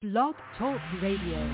Blog Talk Radio.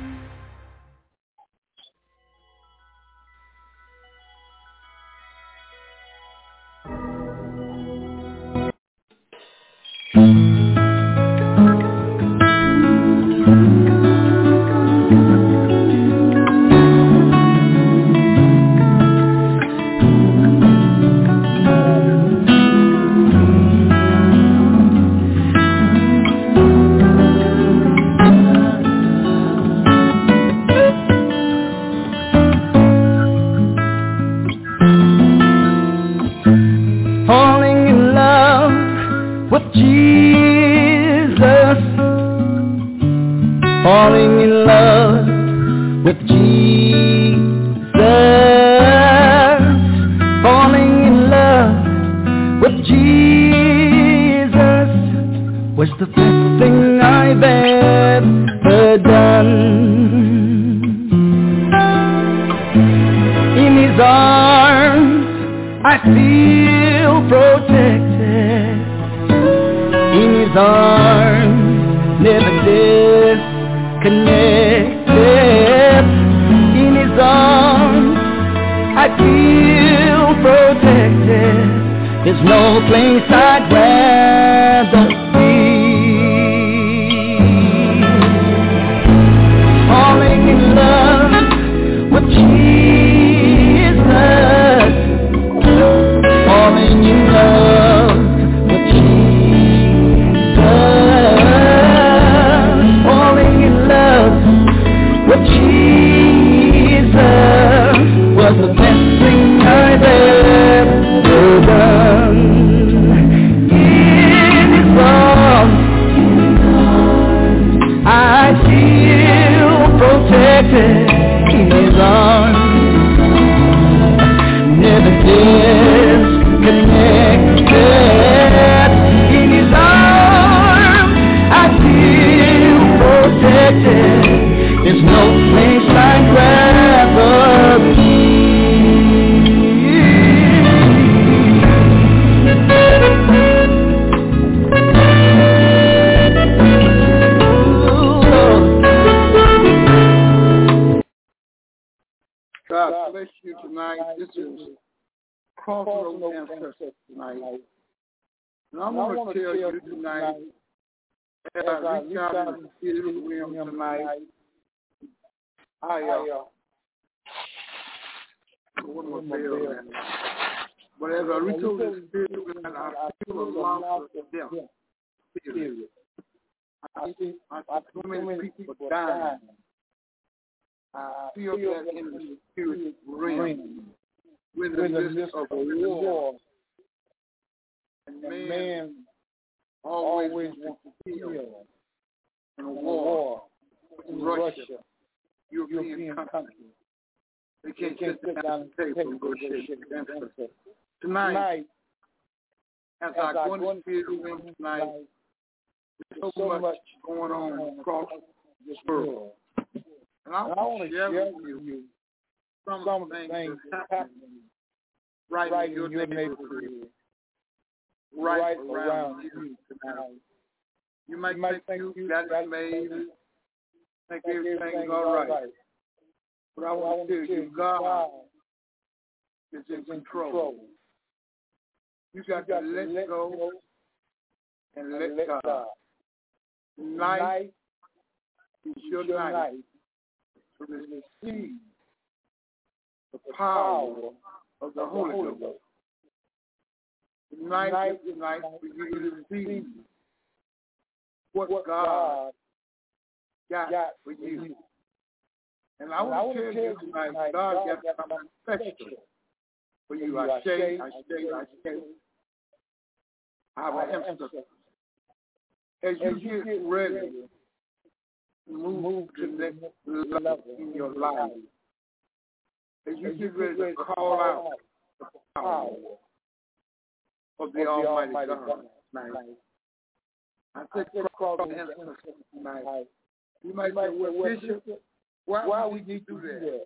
Why we need to do that?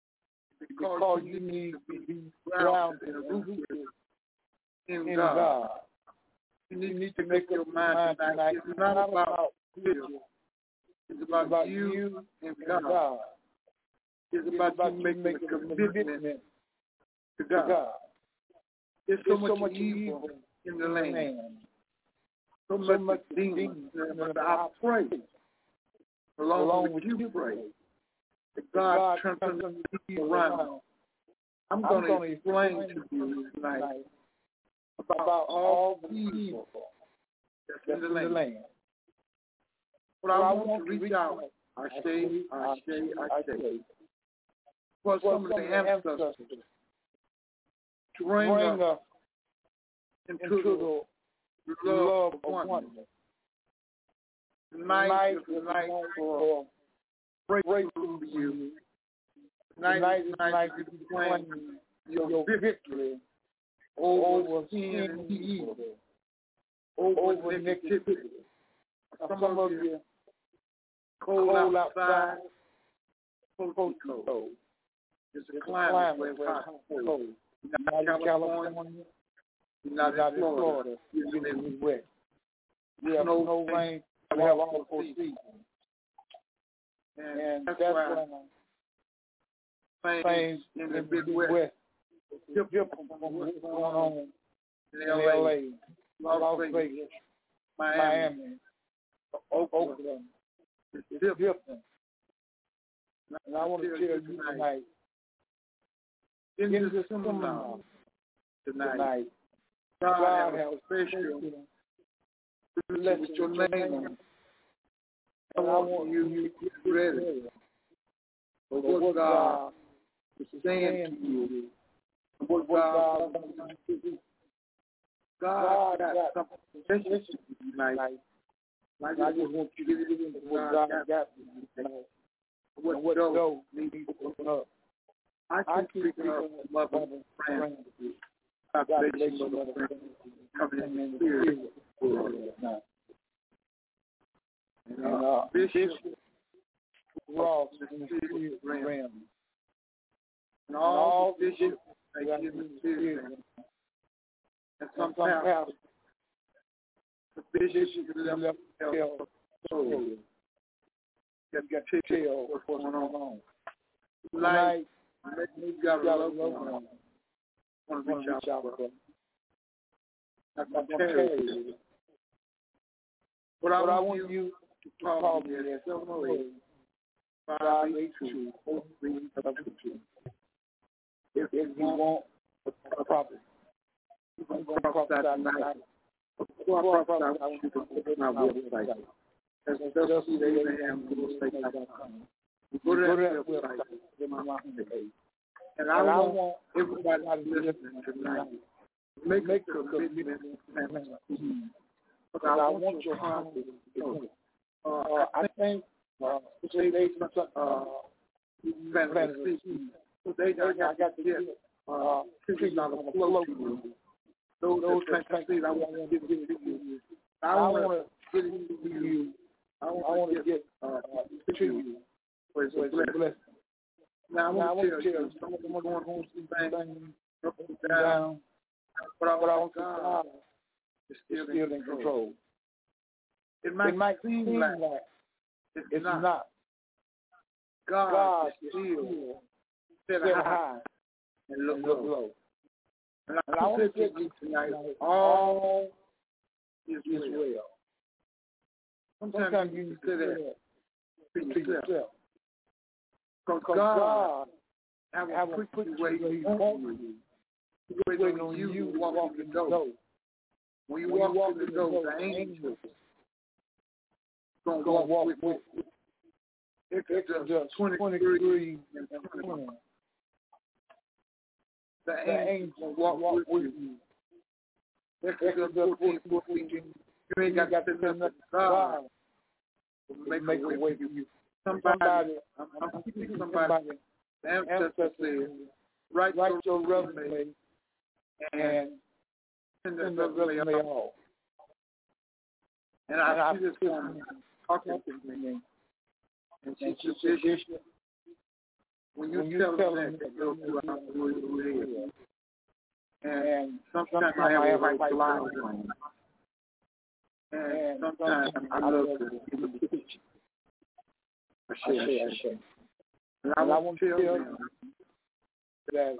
Because you need to be grounded and rooted in God. You need to make your mind tonight. It's not about spiritual. about you and God. It's about you making a commitment to God. There's so much evil in the land. So much demons. But I pray, along with you pray, that God turns the evil around. I'm going to explain to you tonight about all the evil that's in the land. But I want to reach out. I say, for some of the ancestors to bring us into the love of oneness. Tonight is the night for breakthrough for you. Tonight is the night to claim your victory over sin and evil, over negativity. Some of you cold outside, cold. It's a climate where it's hot and cold. Not in California, not in Florida, you're in the West. We have no rain, we have all 4 seasons. And that's why things in the big West different from what's going on in L.A., Las Vegas, Miami, Oakland. It's different. And I want to tell you tonight, in this seminar tonight, God has a special blessing with your name. I want you to get ready for what God is saying to you, what God wants you to do. God got something special to you tonight. I just want you to get into what God got for you tonight. What door needs to open up. I can speak up mother friends. God bless you, mother friends. Coming in the spirit now. And Bishop Ross in the spirit realm. And all bishops they get in the spirit realm. And some pastors, the bishops left soul. You got to tell what's going on. Tonight, you got a loved one. I want to reach out for them. I'm going to tell you. But I want you to call me at 708-582-4322. If you want a prophet, you're going to prophesy tonight. Before I prophesy, I want you to go to my website. That's WCAbraham.com. Go to that website. And I want everybody listening tonight make a commitment to me. But I want your heart to go. I think they got to get trees on the flow to you. Those things I want to give to you. I want to get it to you. I want to get to you. For it's a blessing. Now I want to tell you, some of them are going home some things up and down, but I want God is still in control. It might seem like it's not. God is still set high and look low. And I want to tell you tonight, all is well. Sometimes you need to say that to yourself. Because God have a quick way He wants you. He's waiting on you to walk in the door. When you walk in the door, the angels going to walk with you. It's just 23 and 20. The angels walk with you. It's just 14. You ain't got to say nothing. God will make a way for you. Somebody, the ancestor says, write your resume and send the resume off. And I see this woman talking to me, and she said, Bishop, when you tell them that, they'll do out the way. And sometimes I have a white flag on. And sometimes I love to give a picture. And I want to tell them that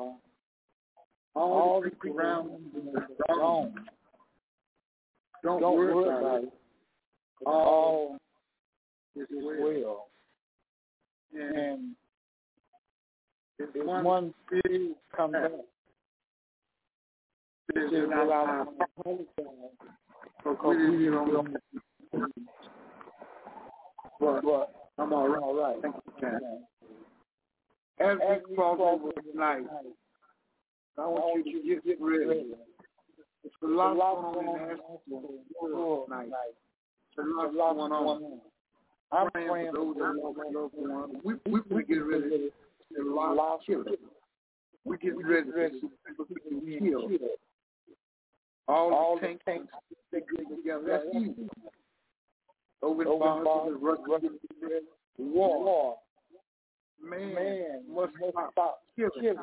all the people around are wrong. Don't worry about it. All is well. And if one fear comes back, because we don't know. But I'm all right. Thank you, Ken. As we cross over tonight, I want you to get ready. It's a lot going on in the world tonight. There's a lot going on. I'm praying for those that love one. We get ready. There's a lot of killing. We get ready to be killed. All the tanks they get together. That's easy. Over the bars, war. Man must stop killing.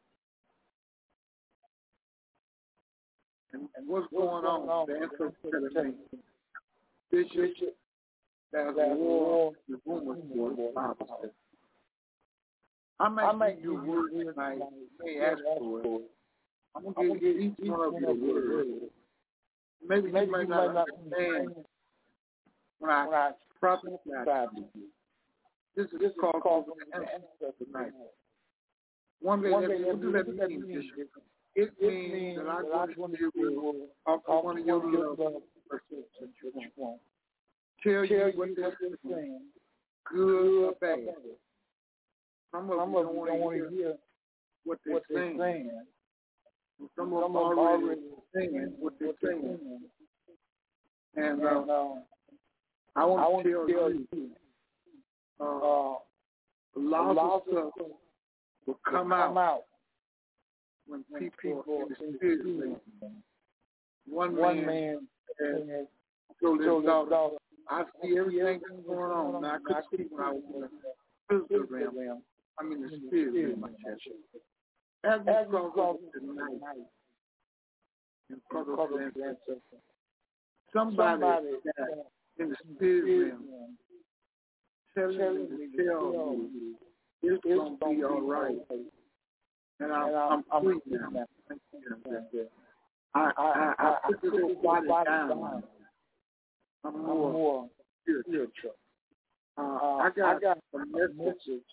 And what's going on? The answer to me. Bishop, there's a war. The rumors for it. I might give you a word tonight. May ask for it. I'm going to give each one of you a word. Maybe you might not understand when I prophesy to you. This is called the answer tonight. One day, what does that mean, Bishop? It means that I'm going to give you one of your little tell you what they're saying, good or bad. Some of them don't want to hear what they're saying. Some of them are already saying what they're saying. And I want to tell you, a lot of stuff will come out when people in the spirit. One man told his daughter, I see everything that's going on. Now, I could see when I was in the physical realm. I'm in the spirit realm, my church. As we cross tonight, in front of the ancestors, somebody in the spirit realm telling me to tell you it's going to be all right. And I'm free now. I put this whole body down. I'm more spiritual. I got a message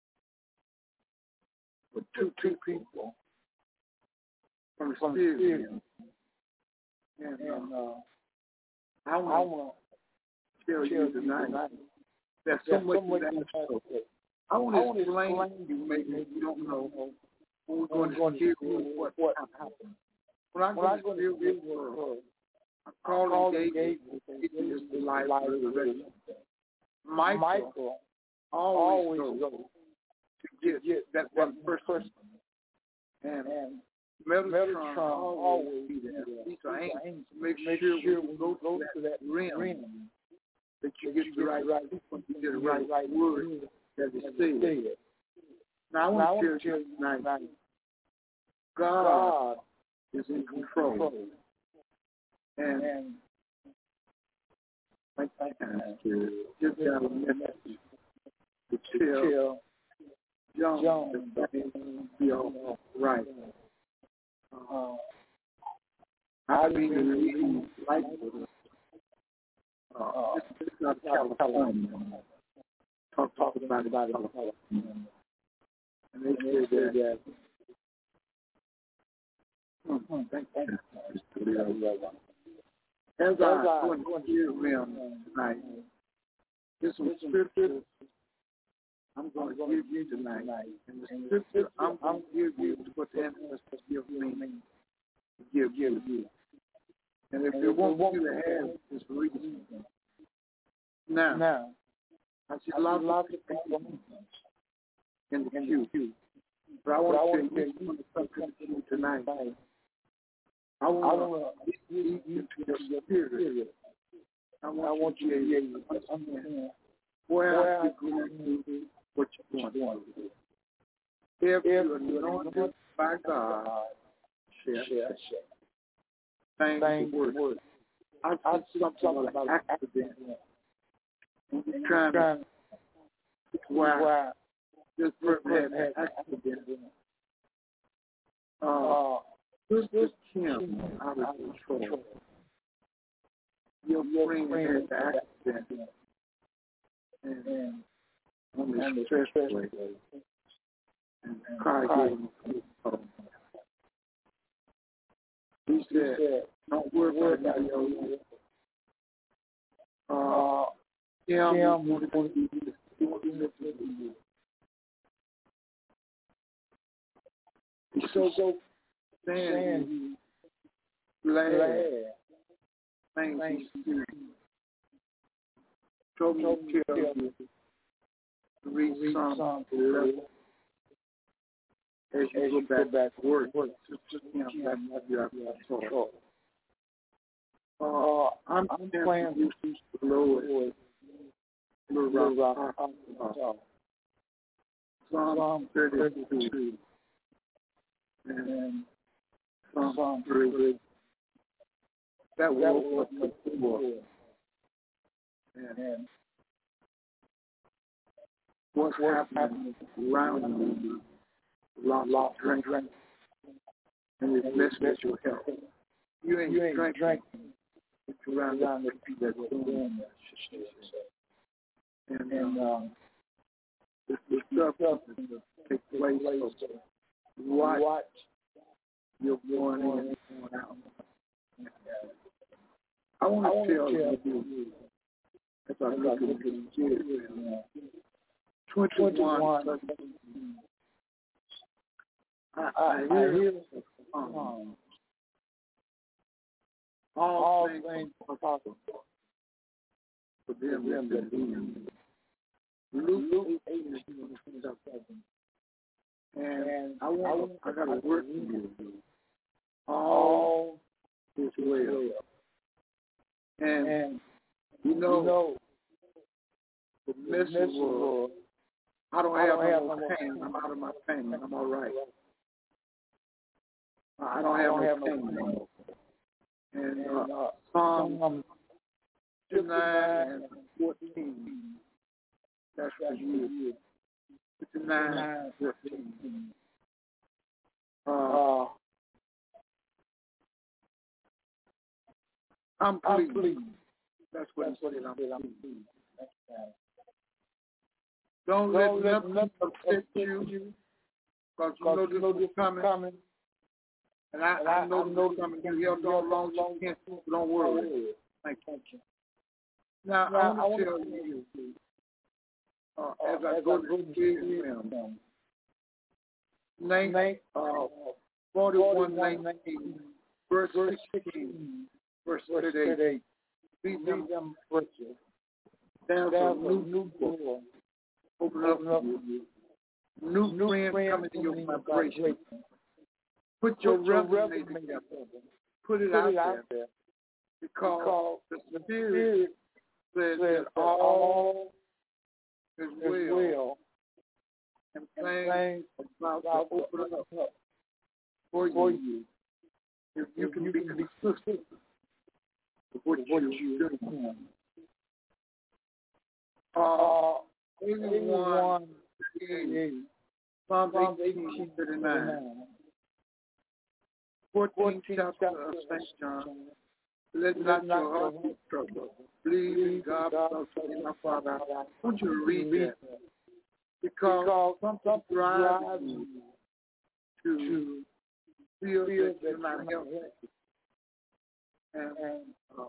for two people from the spirit. And I want to tell you tonight that so much I want to explain to you, maybe you don't know, when we're going to hear what happened. When I'm going to hear this word, I'm calling David into the life of resurrection. Michael always goes to get that one person. And Metatron always be there. These are angels. Make sure we go to that realm that you get the right people, you get the right word that is said. Now I want to tell you tonight, God is in control. And I just got a message to tell John that things will be all right. I've been reading life with us. This is not California. Talk about it. And they say that. Thank you. As I go into your realm tonight, this one scripture I'm going to give you tonight. And the scripture I'm going to give you is what the ancestors give me to give you. And if they want you to have this reason, now, I see a lot of people in the queue. But I want to tell you something tonight. I want to lead you to your spirit. I want you to understand where I go to what you're going to do. If you're anointed by God, share. Thank the word. I see something about an accident. You're trying to why this person had an accident. Sister Kim out of control. Your friend had an accident. And on the expressway. And the car gave him a food. He said, don't worry about it. Kim wanted to do this. He wanted to do this. He's so saying glad things he's doing. Told me to tell you to read Psalm 11 as you go back to work. Just I'm playing with the Lord. Psalm 32 and Psalm 3. That will open up the door. And what's happening around you, lot of drink, and it's messing with your health. You ain't drinking. It's around the people that are doing that. And the stuff that takes place, so watch your going in and going out. I want to tell you, as I look at this kid, 21, I hear all things are possible for them that believe. Luke 8:27. And I got a word for you. All is well. And you know the message was, I don't have no pain. I'm out of my pain. I'm all right. I don't have no pain anymore. And Psalm 59 and 14. That's for you. 59 and 14. I'm pleased. That's what I'm pleased. Don't let nothing upset you, because you know this is coming. And I know this is coming. You held on long as you can, so don't worry. Thank you. Now, I want to tell you, as I go to the film, 41:19, verse 16, verse 38, feed them virtue. There's a new door. Open up you. New friends coming to your vibration. Put your resume together. Put it out there. Because the Spirit says that all is well. And things about to open up for you. If you can be consistent with what you're doing. 81, Psalm 18:39. 14th chapter of St. John. Let not your heart be troubled. Believe in God, my Father. I want you to read that. Because something drives you to feel that you're not healthy. And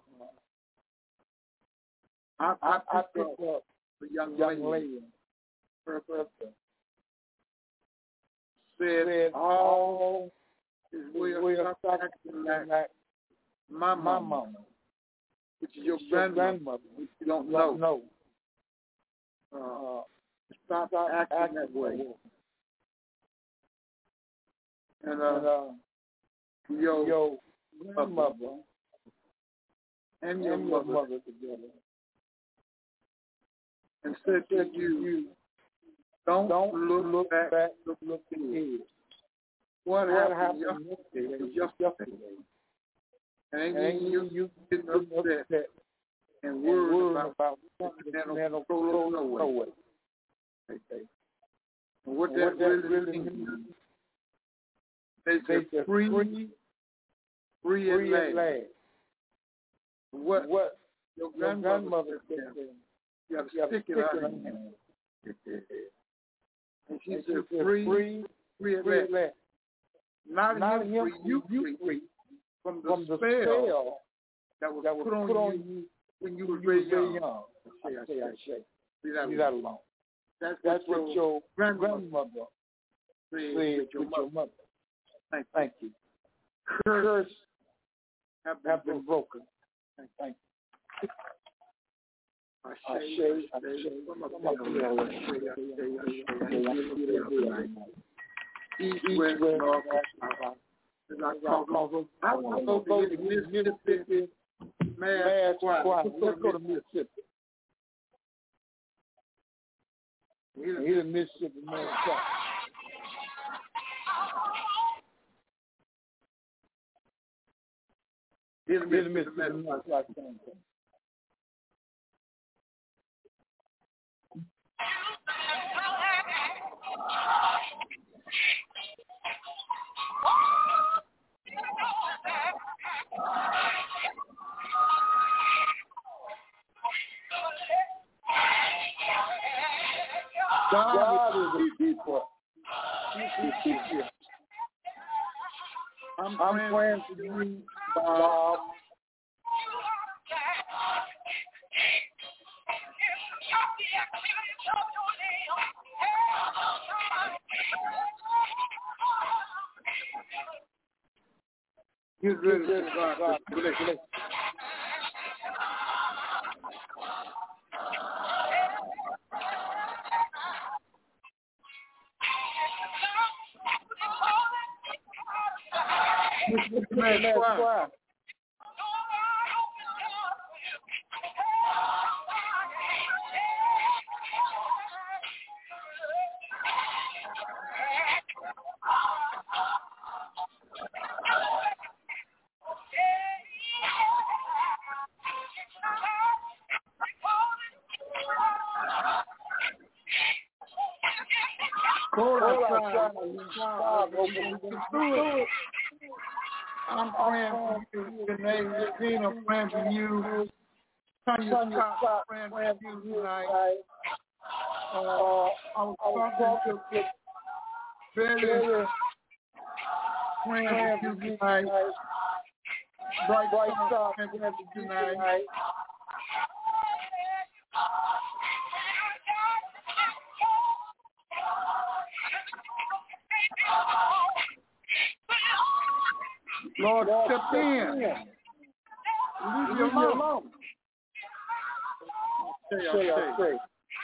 I picked up a young lady. Her birthday. Said all is well. Stop acting like my mama, which is your grandmother, which you don't know. Stop acting that way. And your grandmother and your mother together. And said to you, don't look back, look ahead. What happened yesterday was yesterday. And you getting upset and worried about something that don't go nowhere. And what that really means, they say free at last. What your grandmother said, you got to stick it out in her hand. And she said, free at last. Not him free, you free from the spell that was put on you when you were very young. I say. Leave that alone. That's what your grandmother said with your mother. Thank you. Curse have been broken. Thank you. East, west, north, south. I want to go to Mississippi. Mass choir. Let's go to Mississippi. He's a Mississippi mass choir. He's a Mississippi mass choir. God is a keeper. He's a keeper. I'm praying for you, Bob. He's ready to God. I'm praying for you, Renee. I'm praying for you. Tanya Scott, praying for you tonight. I'm talking to various praying for you tonight. Bright Star, praying for you tonight. Lord, step in. Leave you alone. Say.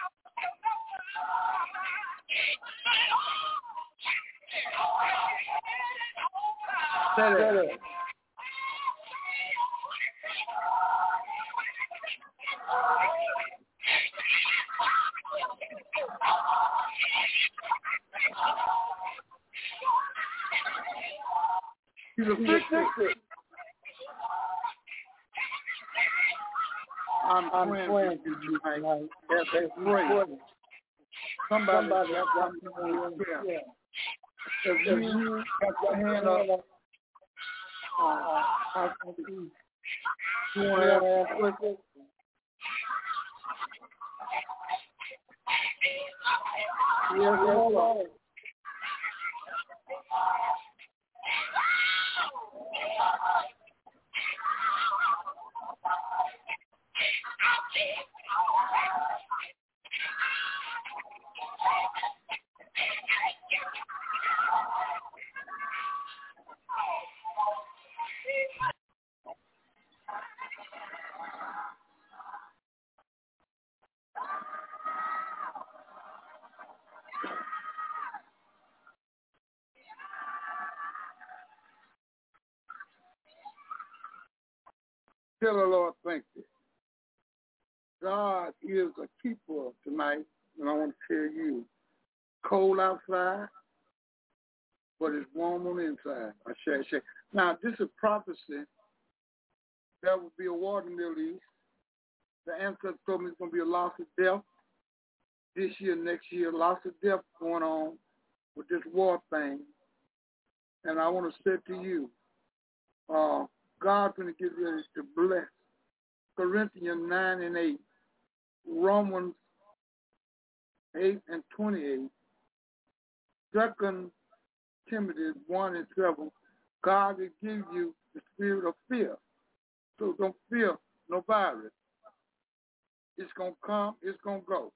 He's a victim. I'm praying for you tonight. That's great. Somebody got something on your prayer. If you got your hand up, I can see. You want to ask a question? Yes, Lord. Tell the Lord, thank you. God is a keeper tonight, and I want to tell you, cold outside, but it's warm on the inside. I say. Now, this is prophecy. There will be a war in the Middle East. The ancestor told me it's going to be a loss of death, this year, next year, lots of death going on with this war thing. And I want to say to you, God's going to get ready to bless. Corinthians 9 and 8, Romans 8 and 28, 2 Timothy 1 and 7, God will give you the spirit of fear. So don't fear no virus. It's going to come, it's going to go.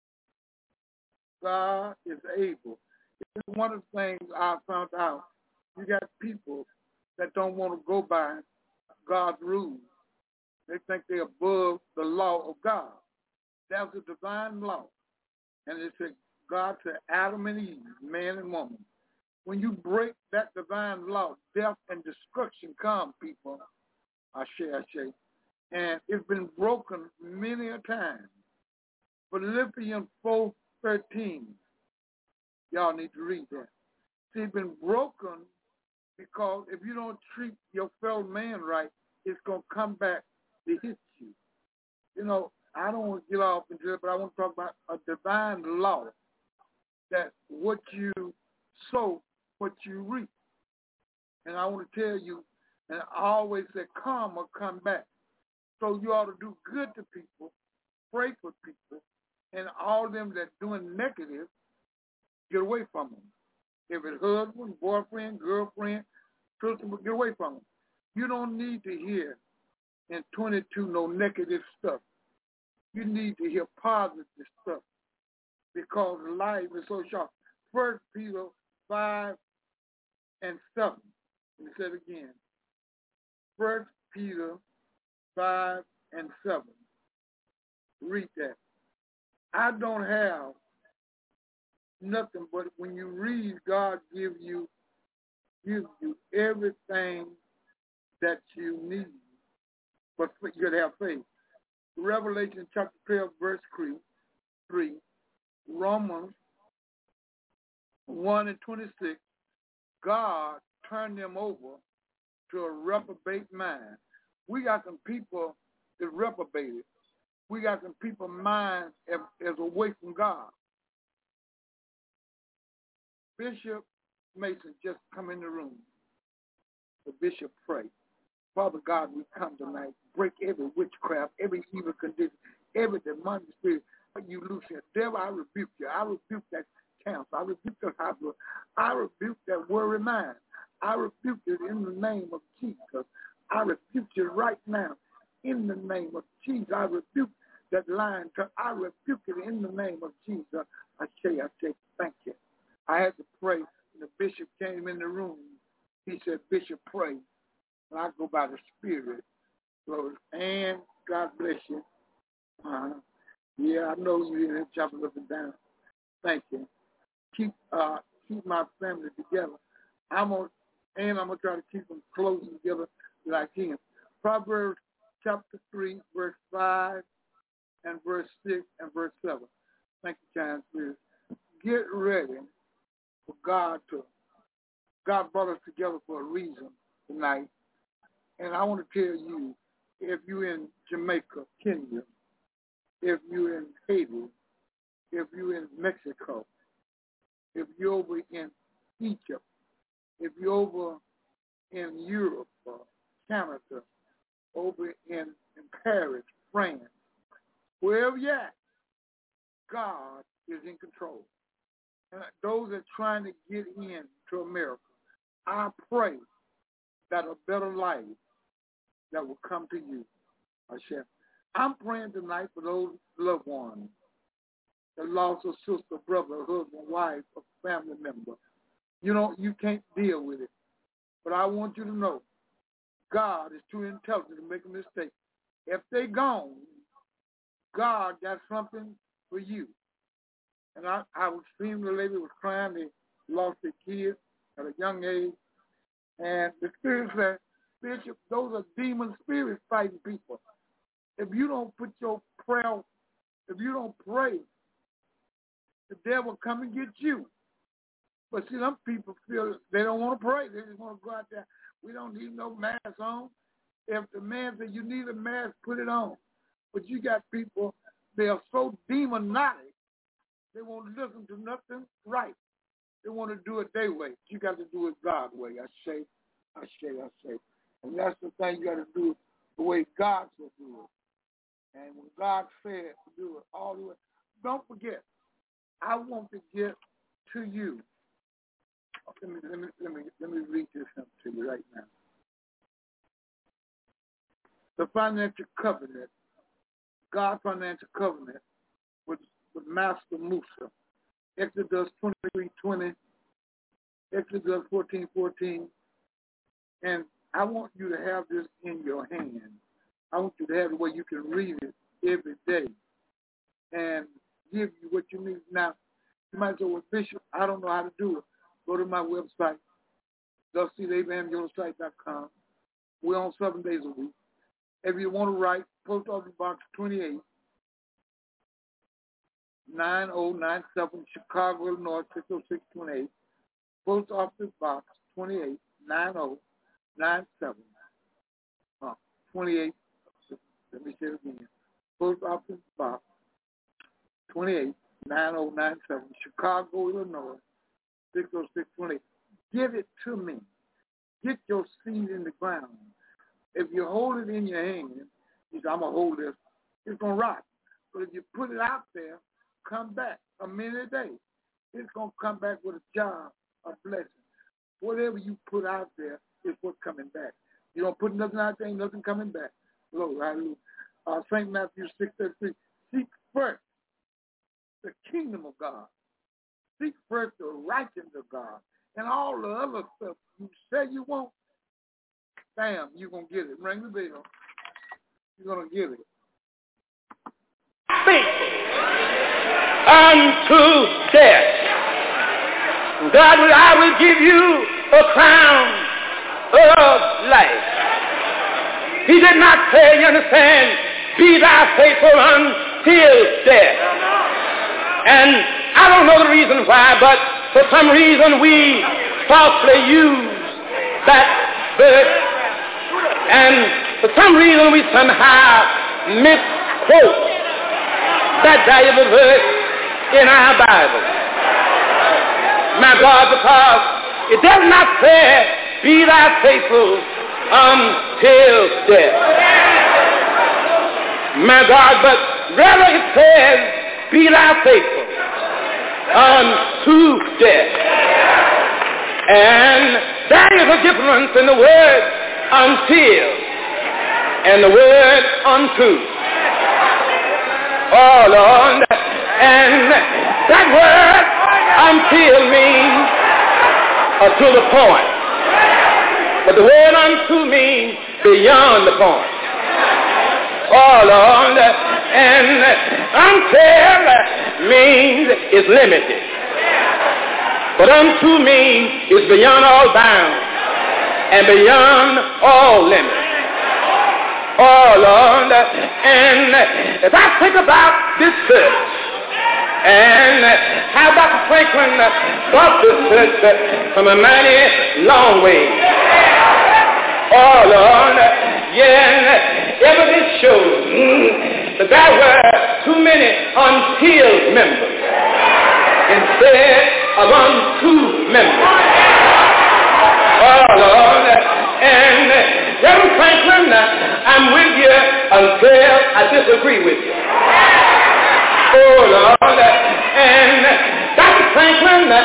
God is able. It's one of the things I found out. You got people that don't want to go by God's rules. They think they're above the law of God. That's a divine law. And it said, God said, Adam and Eve, man and woman. When you break that divine law, death and destruction come, people. I say. And it's been broken many a time. Philippians 4:13. Y'all need to read that. See, it's been broken because if you don't treat your fellow man right, it's going to come back to hit you. You know, I don't want to get off into it, but I want to talk about a divine law that what you sow, what you reap. And I want to tell you, and I always say karma come back. So you ought to do good to people, pray for people, and all of them that doing negative, get away from them. If it's husband, boyfriend, girlfriend, sister, get away from them. You don't need to hear in 22 no negative stuff. You need to hear positive stuff because life is so short. 1 Peter 5 and 7. Let me say it again. 1 Peter 5 and 7. Read that. I don't have nothing, but when you read, God gives you everything that you need. But you got to have faith. Revelation chapter 12, verse 3, Romans 1 and 26, God turned them over to a reprobate mind. We got some people that reprobated. We got some people mind is away from God. Bishop Mason just come in the room. The bishop prayed. Father God, we come tonight. Break every witchcraft, every evil condition, every demonic spirit. You loose your devil, I rebuke you. I rebuke that cancer. I rebuke that high blood. I rebuke that worry mind. I rebuke it in the name of Jesus. I rebuke you right now in the name of Jesus. I rebuke that lying tongue. I rebuke it in the name of Jesus. I say, thank you. I had to pray. When the bishop came in the room, he said, Bishop, pray. And I go by the Spirit. So, and God bless you. Yeah, I know you in here jumping up and down. Thank you. Keep my family together. I'm gonna try to keep them close together that I can. Proverbs chapter 3, verse 5, and verse 6, and verse 7. Thank you, kind Spirit. Get ready for God brought us together for a reason tonight. And I want to tell you, if you're in Jamaica, Kenya, if you're in Haiti, if you're in Mexico, if you're over in Egypt, if you're over in Europe, Canada, over in Paris, France, wherever you're at, God is in control. And those that are trying to get into America, I pray that a better life that will come to you. I'm praying tonight for those loved ones that lost a sister, brother, husband, wife, a family member. You know, you can't deal with it. But I want you to know, God is too intelligent to make a mistake. If they're gone, God got something for you. And I was seeing the lady was crying. They lost their kids at a young age. And the Spirit said, Bishop, those are demon spirits fighting people. If you don't put your prayer, if you don't pray, the devil come and get you. But see, some people feel they don't want to pray. They just want to go out there. We don't need no mask on. If the man says you need a mask, put it on. But you got people, they are so demonic They won't listen to nothing right. They want to do it their way. You got to do it God's way. I say. And that's the thing, you got to do it the way God said do it. And when God said to do it all the way, don't forget, I want to get to you. Let me read this to you right now. The financial covenant, God's financial covenant with Master Musa. Exodus 23:20, Exodus 14:14, and I want you to have this in your hand. I want you to have it where you can read it every day and give you what you need. Now, you might say, well, Bishop, I don't know how to do it. Go to my website, thusseedabrahamjonesite.com. We're on 7 days a week. If you want to write, Post Office Box 28, 9097, Chicago, Illinois, 60628. Post Office Box 28, 9097. 28, let me say it again. Post Office Box 28, 9097, Chicago, Illinois, 60628. Give it to me. Get your seed in the ground. If you hold it in your hand, you say, I'm going to hold this, it's going to rot. But if you put it out there, come back a minute a day. It's going to come back with a job, a blessing. Whatever you put out there is what's coming back. You don't put nothing out there, ain't nothing coming back. Lord, hallelujah. St. Matthew 6:33. Seek first the kingdom of God. Seek first the righteousness of God. And all the other stuff you say you want, bam, you're going to get it. Ring the bell. You're going to get it. Unto death. God, I will give you a crown of life. He did not say, you understand, be thou faithful until death. And I don't know the reason why, but for some reason we falsely use that verse, and for some reason we somehow misquote that valuable verse in our Bible. My God, because it does not say, be thou faithful until death. My God, but rather it says, be thou faithful unto death. And there is a difference in the word until and the word unto. Oh, Lord. And that word until means to the point. But the word unto means beyond the point. Oh, Lord. And until means it's limited. But unto means is beyond all bounds and beyond all limits. Oh, Lord. And if I think about this church and how Dr. Franklin brought this church from a mighty long way. Oh, Lord. Yeah, evidence shows that there were too many until members instead of unto members. Oh, Lord. And Reverend Franklin, I'm with you until I disagree with you. Oh, Lord. And Dr. Franklin,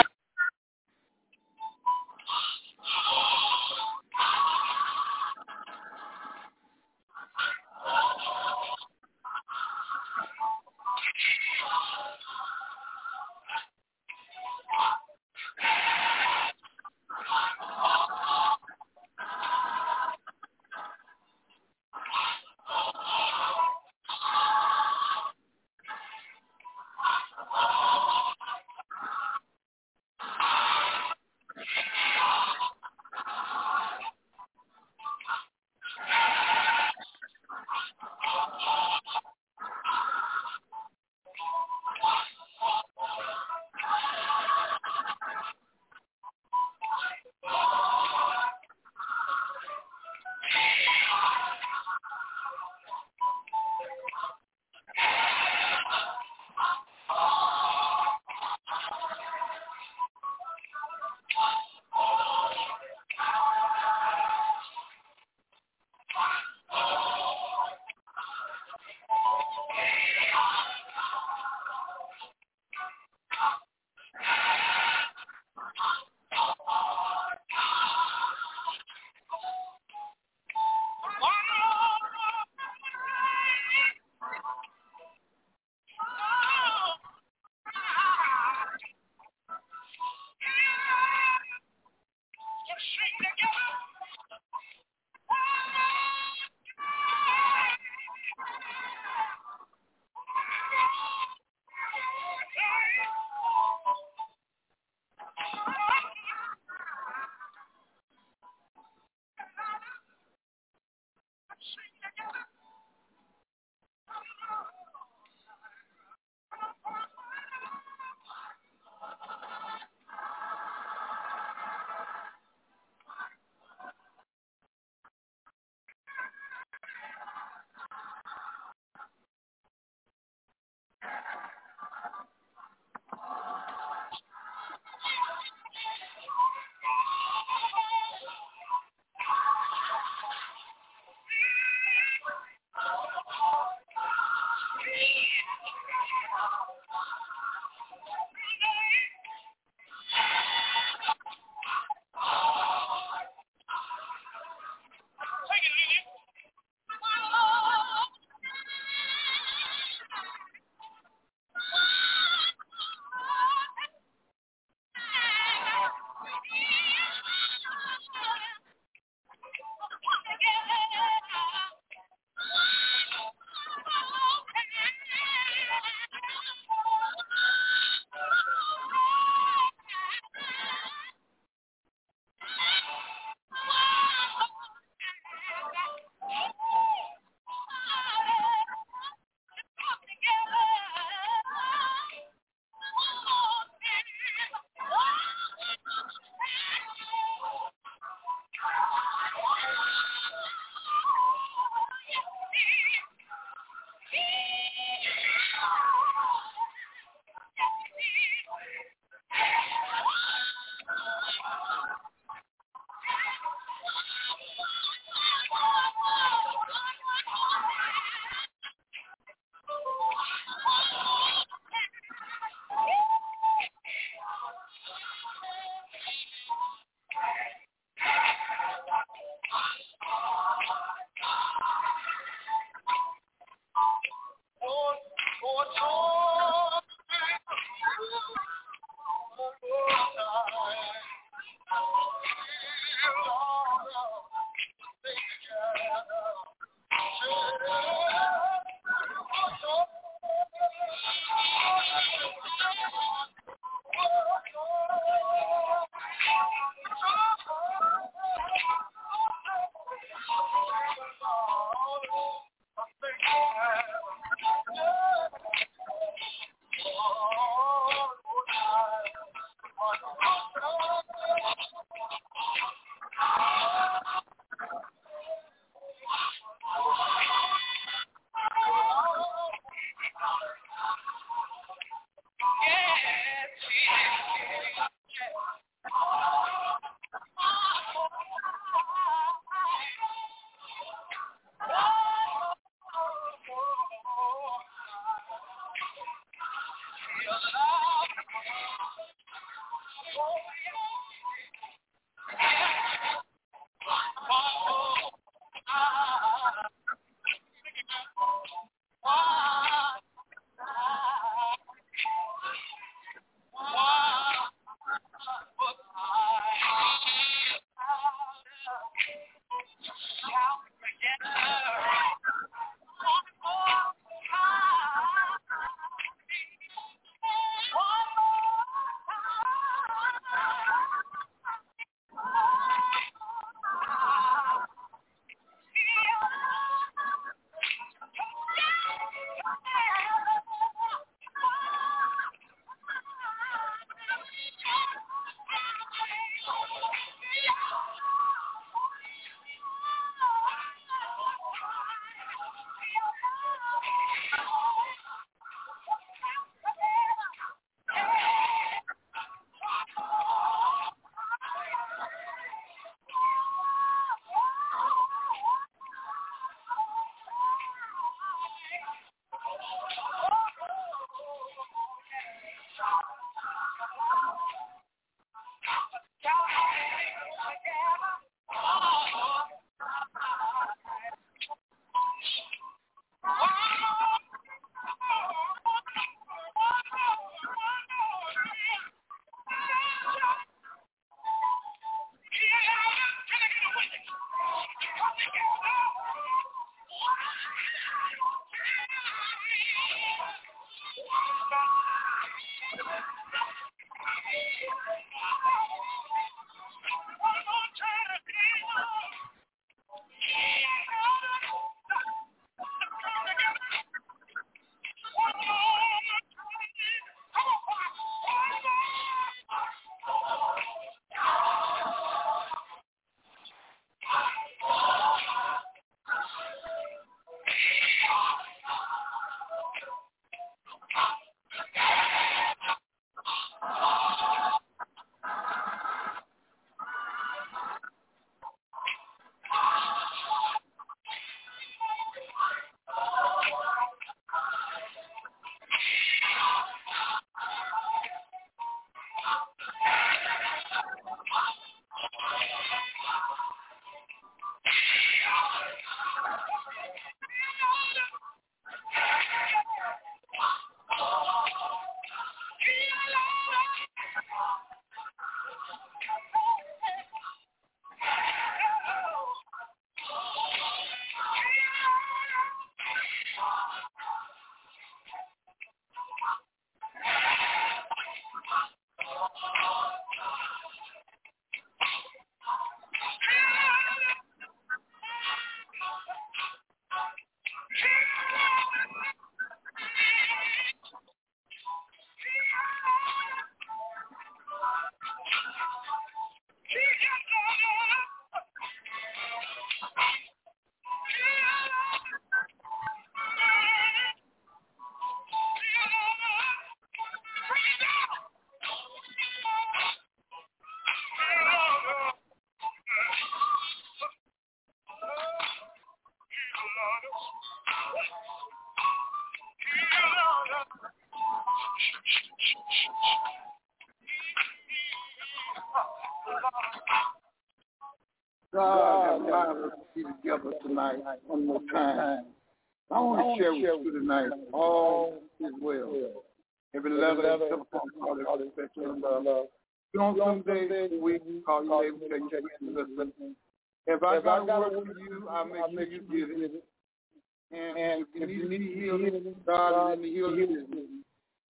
God allowed us to be together tonight one more time. I want to share with you tonight all is well. Every letter is upon all the special love. You know, some days we call you able to check in and listen. If I got a word for you, I'll make sure you get it. And if you need healing, God is in the healing business.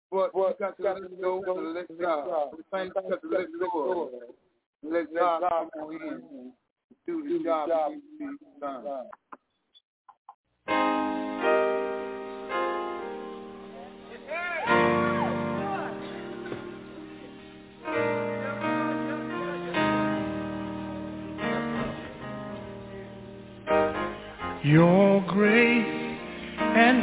But you got to let go and let God. Sometimes you got to let go of it. Let God come in and do the job that needs to be done. Your grace and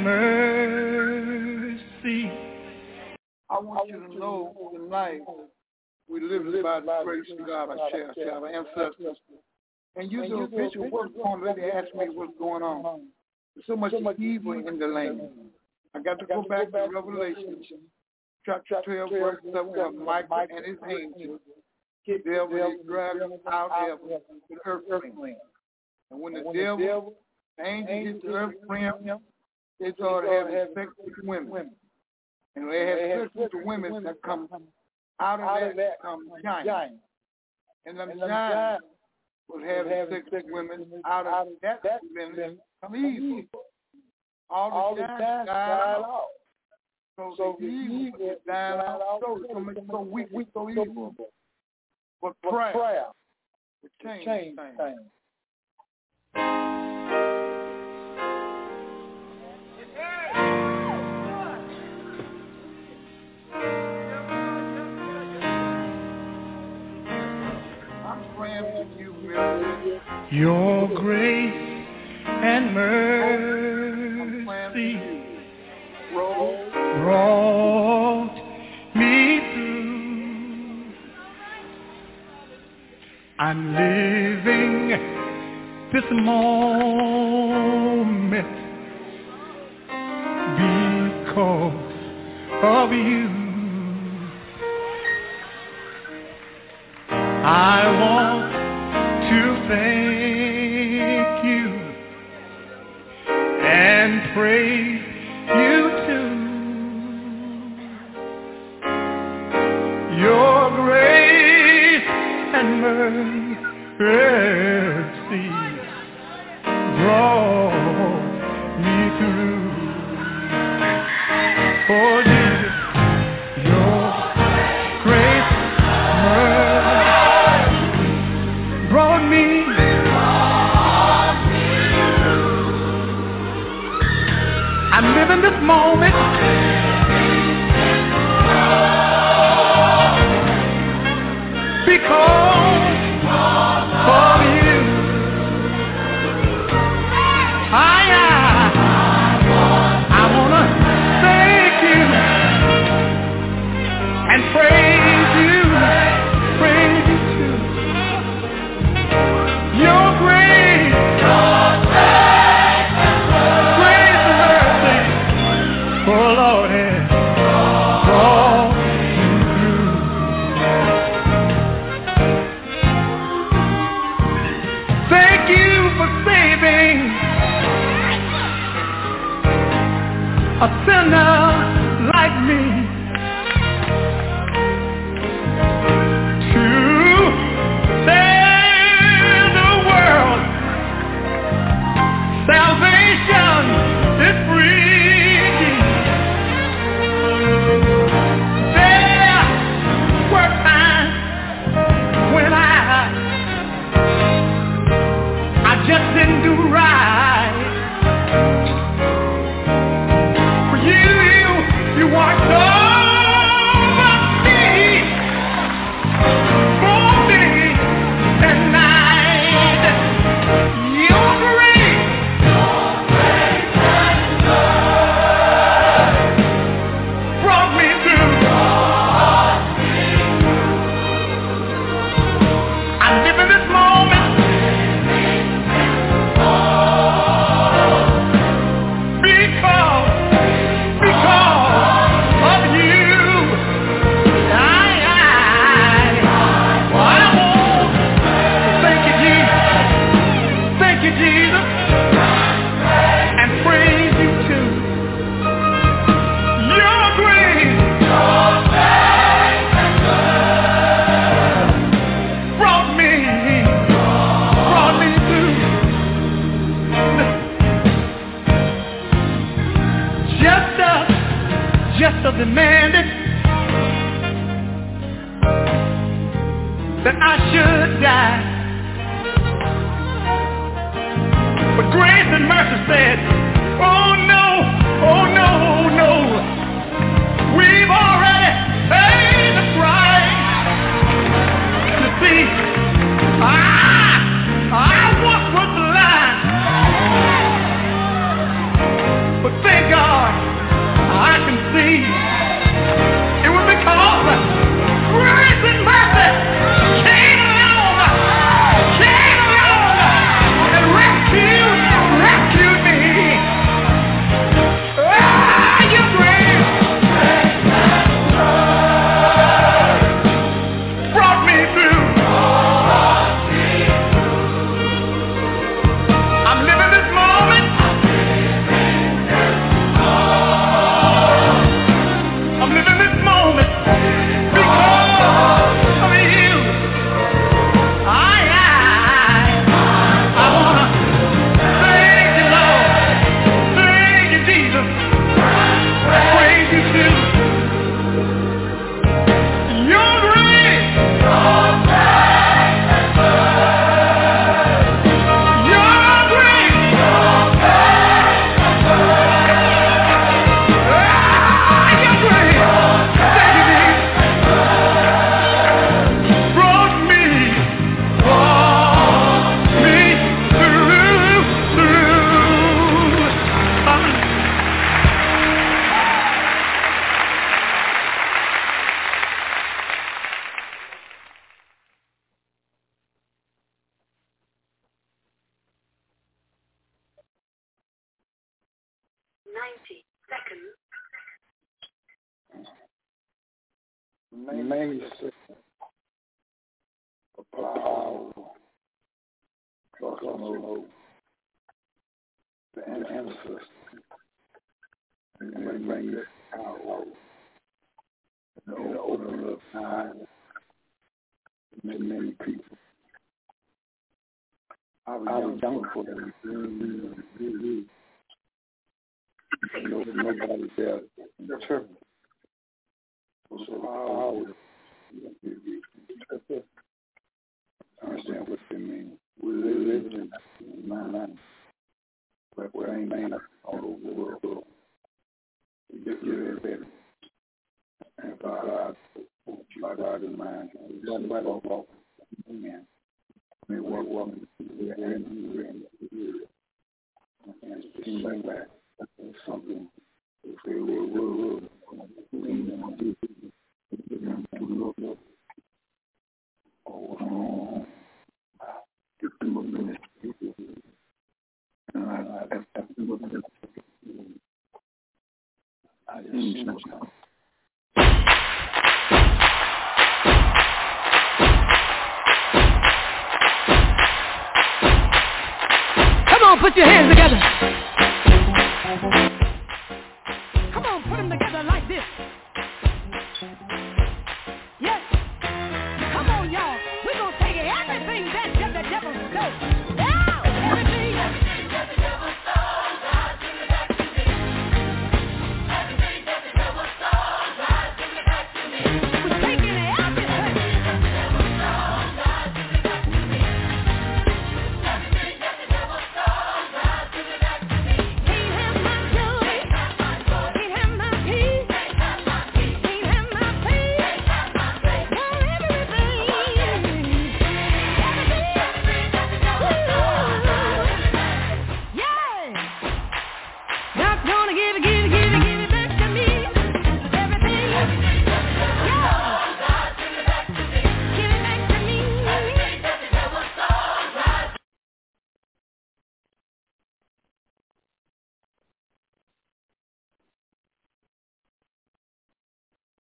mercy. I want you to know tonight we live by the grace of God, our ancestors. And you know, Bishop already asked me what's going on. There's so much evil in the land. I got to go back to Revelation, chapter 12, verse 7, where Michael and his angels devil dragged out of the earth realm. And when the devil, angels get to the earth realm, they started having sex with women. And they have sex with the women that come out of that come giants. And them giants would have sex with women out of that women come evil. All the giants died out. So the evil is dying out. So weak, so evil. But prayer would change things. Your grace and mercy brought me through. I'm living this moment because of you. I want to thank you and praise you too. Your grace and mercy brought me through. Oh, Jesus, your grace and mercy brought me. I'm living this moment because of you. that I should die. But grace and mercy said, oh no, no. We've already paid the price. You see, I once was blind, but thank God I can see. It was because grace and mercy came along and rescued me. Your grace brought me through. I'm living this moment. I'm living this moment because of you. I wanna thank you, Lord. Thank you, Jesus. Praise you too. Your grace. Your grace. Your grace. Thank you, Jesus. Brought me through. Amazing power, the ancestors, and bring this out, open up eyes to many people. I was young for them. Nobody there in the church. So I understand what they mean. Religion, but we ain't all over the world. Get better. And God in mind. Nobody will walk. Amen. They walk and seem like that. Something. If they will. Come on, put your hands